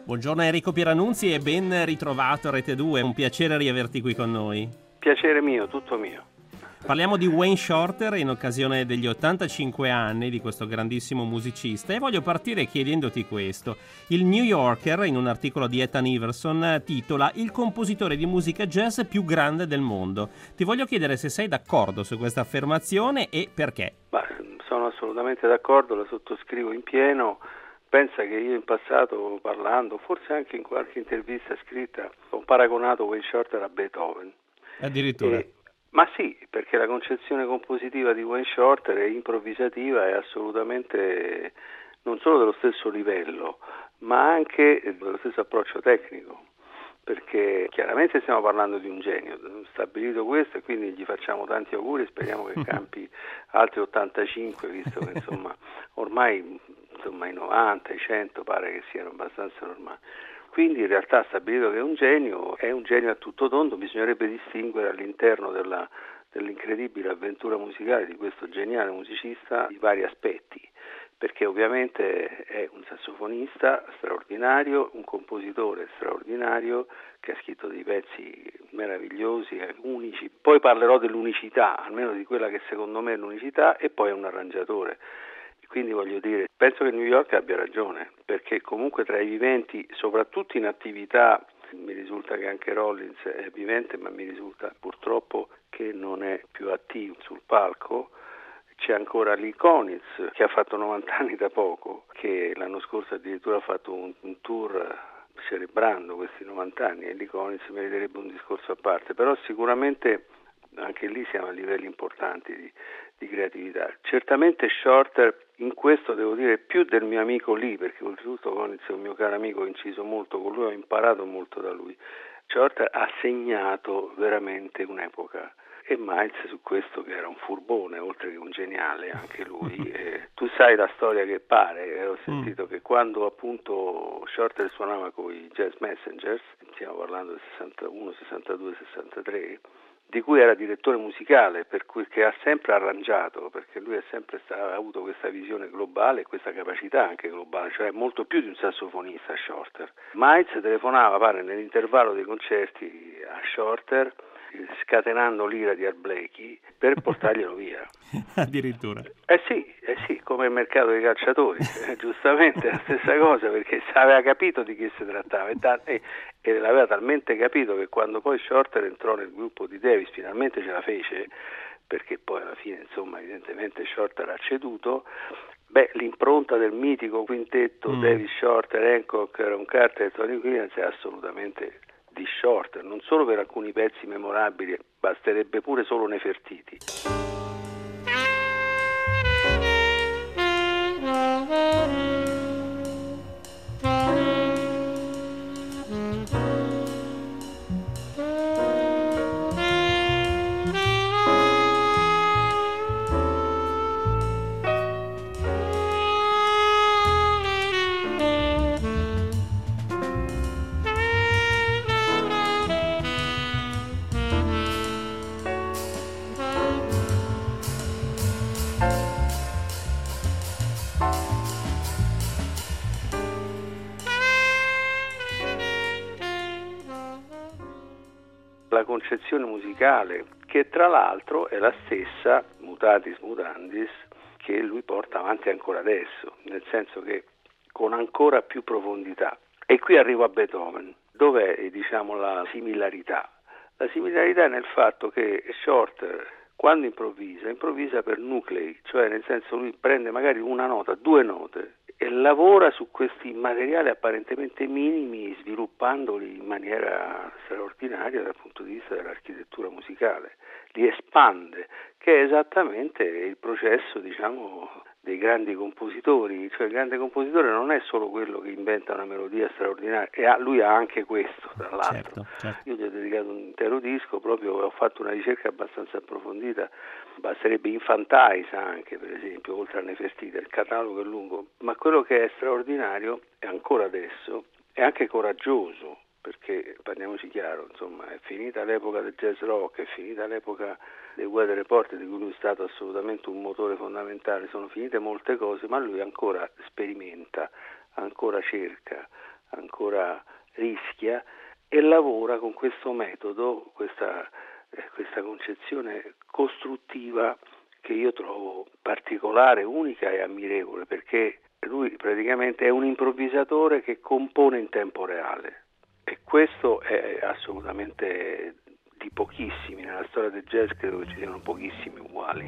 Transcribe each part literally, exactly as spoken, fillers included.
Buongiorno Enrico Pieranunzi e ben ritrovato a Rete due, un piacere riaverti qui con noi. Piacere mio, tutto mio. Parliamo di Wayne Shorter in occasione degli ottantacinque anni di questo grandissimo musicista e voglio partire chiedendoti questo. Il New Yorker, in un articolo di Ethan Iverson, titola "Il compositore di musica jazz più grande del mondo". Ti voglio chiedere se sei d'accordo su questa affermazione e perché. Beh, sono assolutamente d'accordo, la sottoscrivo in pieno. Pensa che io in passato, parlando, forse anche in qualche intervista scritta, ho paragonato Wayne Shorter a Beethoven. Addirittura. E, ma sì, perché la concezione compositiva di Wayne Shorter è improvvisativa, è assolutamente non solo dello stesso livello, ma anche dello stesso approccio tecnico. Perché chiaramente stiamo parlando di un genio, stabilito questo, e quindi gli facciamo tanti auguri e speriamo che campi altri ottantacinque, visto che insomma ormai insomma i novanta, i cento pare che siano abbastanza normali. Quindi in realtà stabilito che è un genio, è un genio a tutto tondo, bisognerebbe distinguere all'interno della, dell'incredibile avventura musicale di questo geniale musicista i vari aspetti. Perché ovviamente è un sassofonista straordinario, un compositore straordinario che ha scritto dei pezzi meravigliosi, unici. Poi parlerò dell'unicità, almeno di quella che secondo me è l'unicità, e poi è un arrangiatore. Quindi voglio dire, penso che New York abbia ragione, perché comunque tra i viventi, soprattutto in attività, mi risulta che anche Rollins è vivente, ma mi risulta purtroppo che non è più attivo sul palco. C'è ancora Lee Konitz, che ha fatto novanta anni da poco, che l'anno scorso addirittura ha fatto un, un tour celebrando questi novanta anni, e Lee Konitz meriterebbe un discorso a parte, però sicuramente anche lì siamo a livelli importanti di, di creatività. Certamente Shorter, in questo devo dire più del mio amico Lee, perché oltretutto Konitz è un mio caro amico, ho inciso molto con lui, ho imparato molto da lui. Shorter ha segnato veramente un'epoca. E Miles su questo, che era un furbone oltre che un geniale anche lui. Eh, tu sai la storia che pare, eh, ho sentito mm. che quando appunto Shorter suonava con i Jazz Messengers, stiamo parlando del sessantuno, sessantadue, sessantatré, di cui era direttore musicale, per cui che ha sempre arrangiato, perché lui ha sempre stato, ha avuto questa visione globale e questa capacità anche globale, cioè molto più di un sassofonista Shorter. Miles telefonava, pare, nell'intervallo dei concerti a Shorter, scatenando l'ira di Art Blakey per portarglielo via. Addirittura. Eh sì, eh sì, come il mercato dei calciatori, eh, giustamente la stessa cosa, perché aveva capito di chi si trattava e, ta- e, e l'aveva talmente capito che quando poi Shorter entrò nel gruppo di Davis, finalmente ce la fece, perché poi alla fine insomma evidentemente Shorter ha ceduto. Beh, l'impronta del mitico quintetto mm. Davis, Shorter, Hancock, Ron Carter e Tony Williams è assolutamente di Shorter, non solo per alcuni pezzi memorabili, basterebbe pure solo Nefertiti. La concezione musicale, che tra l'altro è la stessa, mutatis mutandis, che lui porta avanti ancora adesso, nel senso che con ancora più profondità. E qui arrivo a Beethoven. Dov'è, diciamo, la similarità? La similarità è nel fatto che Shorter, quando improvvisa, improvvisa per nuclei, cioè nel senso lui prende magari una nota, due note, e lavora su questi materiali apparentemente minimi, sviluppandoli in maniera straordinaria dal punto di vista dell'architettura musicale, li espande, che è esattamente il processo, diciamo, dei grandi compositori. Cioè il grande compositore non è solo quello che inventa una melodia straordinaria, e ha, lui ha anche questo, tra l'altro. Certo, certo. Io gli ho dedicato un intero disco, proprio ho fatto una ricerca abbastanza approfondita, basterebbe Infantaisa anche, per esempio, oltre a Nefertiti, il catalogo è lungo, ma quello che è straordinario, e ancora adesso, è anche coraggioso, perché parliamoci chiaro, insomma, è finita l'epoca del jazz rock, è finita l'epoca dei Weather Report, di cui lui è stato assolutamente un motore fondamentale, sono finite molte cose, ma lui ancora sperimenta, ancora cerca, ancora lavora rischia e lavora con questo metodo, questa, eh, questa concezione costruttiva che io trovo particolare, unica e ammirevole, perché lui praticamente è un improvvisatore che compone in tempo reale e questo è assolutamente di pochissimi, nella storia del jazz credo che ci siano pochissimi uguali.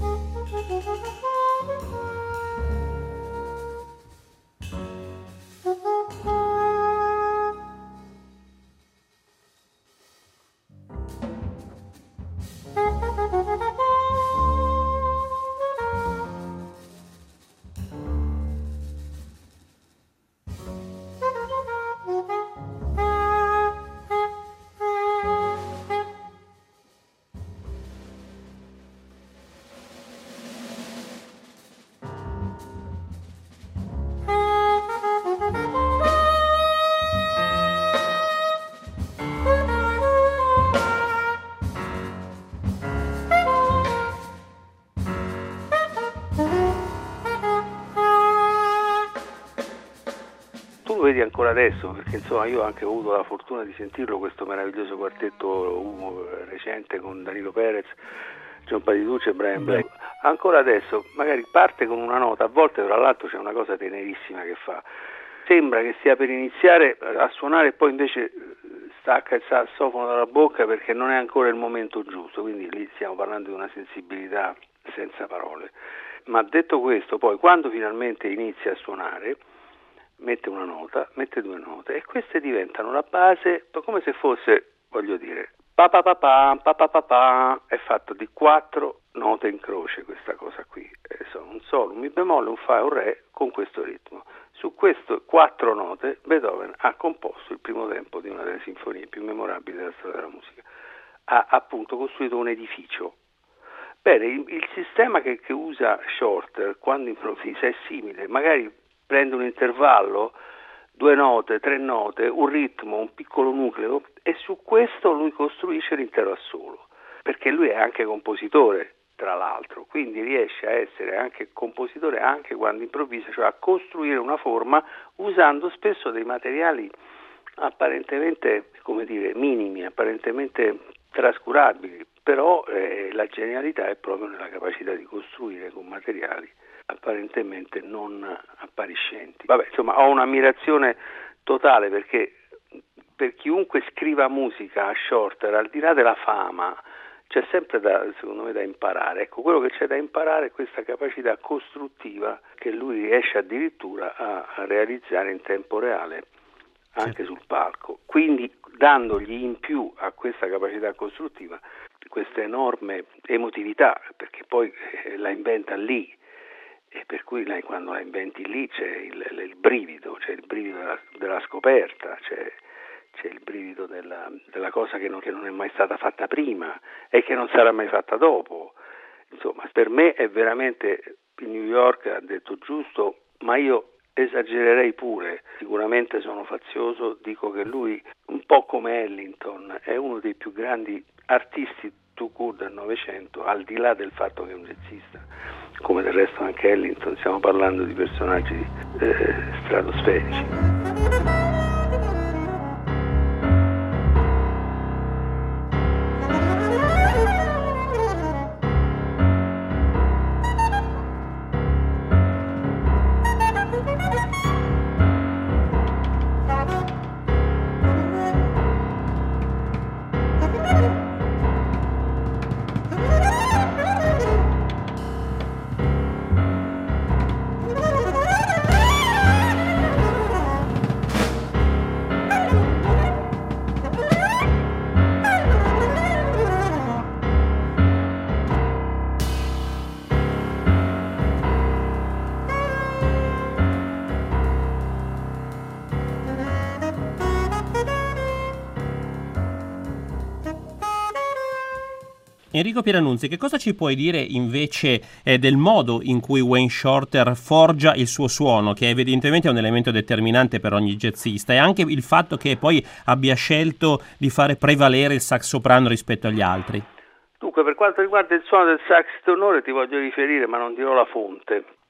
Vedi ancora adesso, perché insomma io ho anche avuto la fortuna di sentirlo, questo meraviglioso quartetto uno recente con Danilo Perez, John Patitucci e Brian Black. Ancora adesso magari parte con una nota, a volte tra l'altro c'è una cosa tenerissima che fa, sembra che stia per iniziare a suonare e poi invece stacca il sassofono dalla bocca perché non è ancora il momento giusto, quindi lì stiamo parlando di una sensibilità senza parole. Ma detto questo, poi quando finalmente inizia a suonare mette una nota, mette due note e queste diventano la base, come se fosse, voglio dire, pa pa pa pa, pa pa pa pa, è fatto di quattro note in croce questa cosa qui, eh, sono un solo, un mi bemolle, un fa e un re con questo ritmo. Su queste quattro note Beethoven ha composto il primo tempo di una delle sinfonie più memorabili della storia della musica, ha appunto costruito un edificio. Bene, il, il sistema che, che usa Shorter quando improvvisa è simile, magari prende un intervallo, due note, tre note, un ritmo, un piccolo nucleo e su questo lui costruisce l'intero assolo, perché lui è anche compositore tra l'altro, quindi riesce a essere anche compositore anche quando improvvisa, cioè a costruire una forma usando spesso dei materiali apparentemente, come dire, minimi, apparentemente trascurabili, però eh, la genialità è proprio nella capacità di costruire con materiali apparentemente non appariscenti. Vabbè, insomma, ho un'ammirazione totale perché per chiunque scriva musica a Shorter, al di là della fama, c'è sempre da, secondo me, da imparare. Ecco, quello che c'è da imparare è questa capacità costruttiva che lui riesce addirittura a, a realizzare in tempo reale anche sul palco. Quindi dandogli in più a questa capacità costruttiva questa enorme emotività, perché poi eh, la inventa lì. E per cui lei, quando la inventi lì c'è il, il brivido, c'è il brivido della, della scoperta, c'è, c'è il brivido della, della cosa che non, che non è mai stata fatta prima e che non sarà mai fatta dopo. Insomma, per me è veramente, il New York ha detto giusto, ma io esagererei pure, sicuramente sono fazioso, dico che lui, un po' come Ellington, è uno dei più grandi artisti to court del Novecento, al di là del fatto che è un jazzista, come del resto anche Ellington, stiamo parlando di personaggi eh, stratosferici. Enrico Pieranunzi, che cosa ci puoi dire invece eh, del modo in cui Wayne Shorter forgia il suo suono, che evidentemente è un elemento determinante per ogni jazzista, e anche il fatto che poi abbia scelto di fare prevalere il sax soprano rispetto agli altri? Dunque, per quanto riguarda il suono del sax tenore ti voglio riferire, ma non dirò la fonte,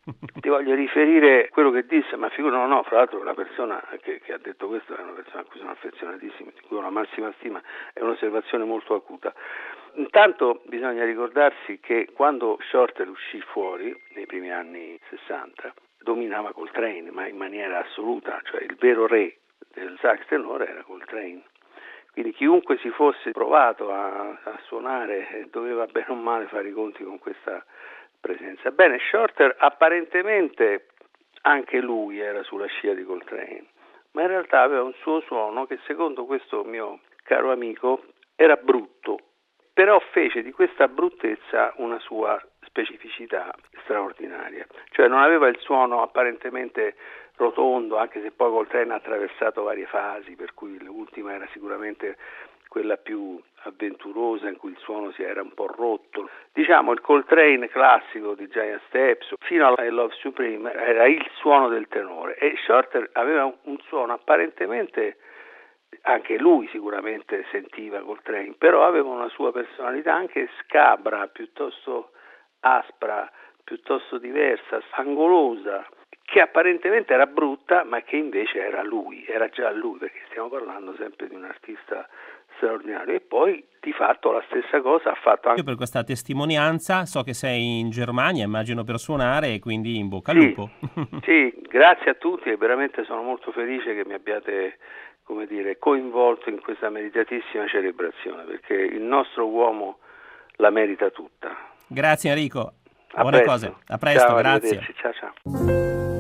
Ti voglio riferire quello che disse, ma figura no, no, fra l'altro la persona che, che ha detto questo è una persona a cui sono affezionatissimo, di cui ho la massima stima, è un'osservazione molto acuta. Intanto bisogna ricordarsi che quando Shorter uscì fuori, nei primi anni sessanta, dominava Coltrane, ma in maniera assoluta, cioè il vero re del sax tenore era Coltrane. Quindi chiunque si fosse provato a, a suonare doveva bene o male fare i conti con questa presenza. Bene, Shorter apparentemente anche lui era sulla scia di Coltrane, ma in realtà aveva un suo suono che secondo questo mio caro amico era brutto, però fece di questa bruttezza una sua specificità straordinaria, cioè non aveva il suono apparentemente rotondo, anche se poi Coltrane ha attraversato varie fasi, per cui l'ultima era sicuramente quella più avventurosa in cui il suono si era un po' rotto. Diciamo il Coltrane classico di Giant Steps fino a I Love Supreme era il suono del tenore e Shorter aveva un suono apparentemente, anche lui sicuramente sentiva Coltrane, però aveva una sua personalità anche scabra, piuttosto aspra, piuttosto diversa, angolosa, che apparentemente era brutta, ma che invece era lui, era già lui, perché stiamo parlando sempre di un artista straordinario. E poi di fatto la stessa cosa ha fatto anche... Io per questa testimonianza so che sei in Germania, immagino per suonare, e quindi in bocca al Sì, lupo. sì, grazie a tutti e veramente sono molto felice che mi abbiate, come dire, coinvolto in questa meritatissima celebrazione, perché il nostro uomo la merita tutta. Grazie Enrico, A buone presto. cose, a presto, Ciao, grazie. arrivederci, ciao ciao.